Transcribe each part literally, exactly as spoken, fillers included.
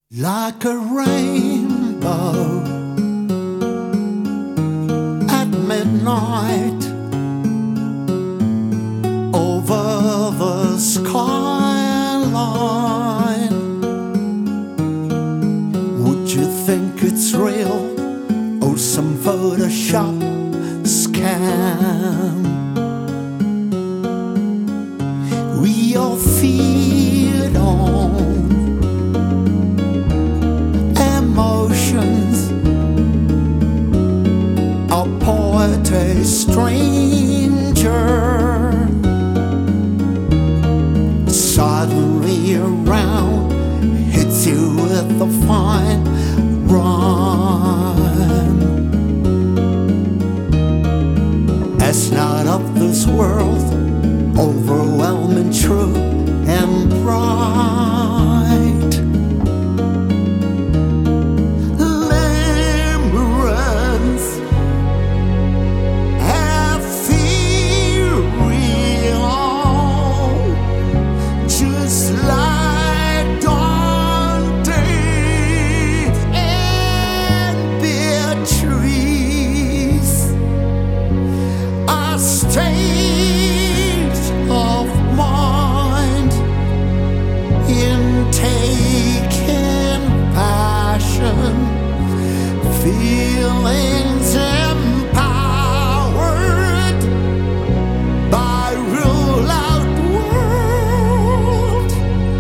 Like a rainbow at midnight over the skyline. Would you think it's real or some Photoshop scam? We all feed on emotions, a poet, a stranger, suddenly around hits you with a fine rhyme. It's not of this world, overwhelming, true and bright. Limerence, ethereal, just like Dante and Beatrice, a state of mind in taking passion, feelings empowered by rule out world.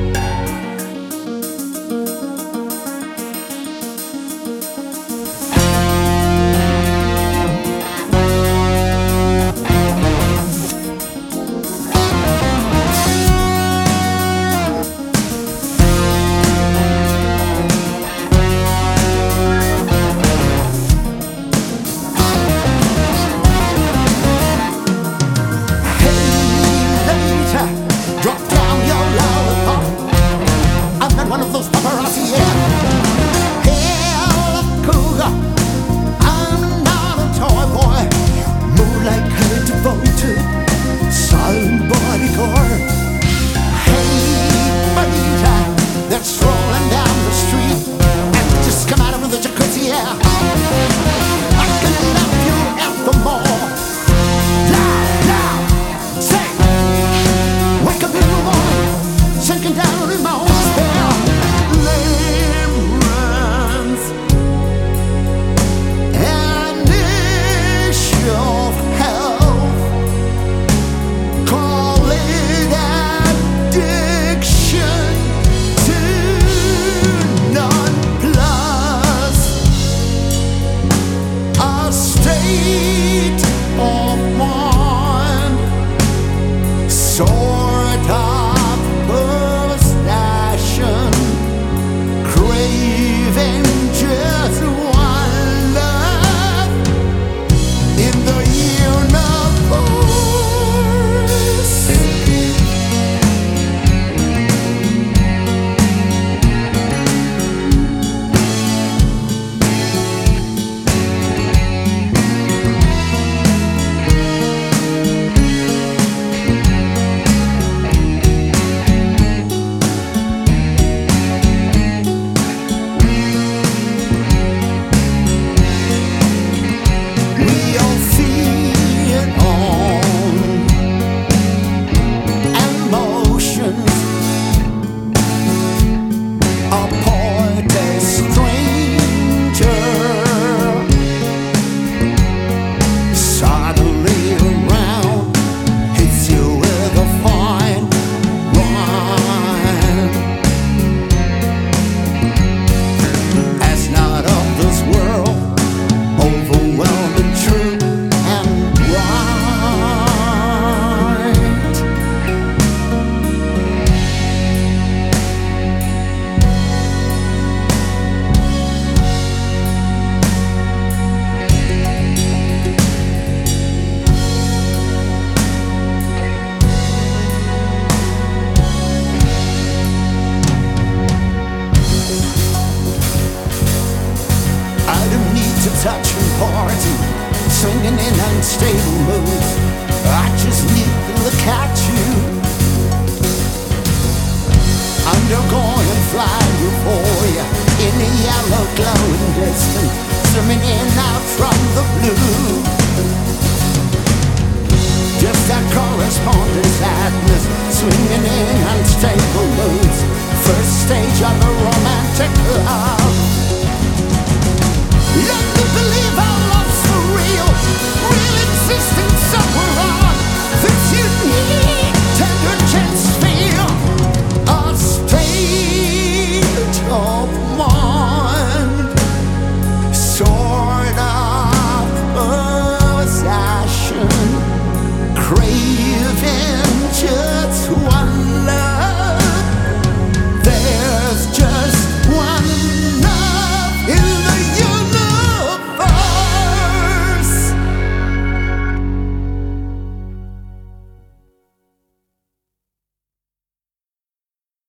Drop down your lollipop. I'm not one of those paparazzi, yeah. Hell, cougar, I'm not a toy boy. More like her devoted, silent bodyguard. Hey, Bonita, that's strolling down the street and just come out of the jacuzzi, yeah. I can love you evermore. Sinking down in my own despair. Limerence, an issue of health. Call it addiction to non-plus. A state of mind, sort of craving just one love in the universe. Touch and party, swinging in unstable moods. I just need to look at you. Undergoing flying euphoria. age of the romantic love. Learn to believe our love's for real, real existence somewhere on this unique, tender chance.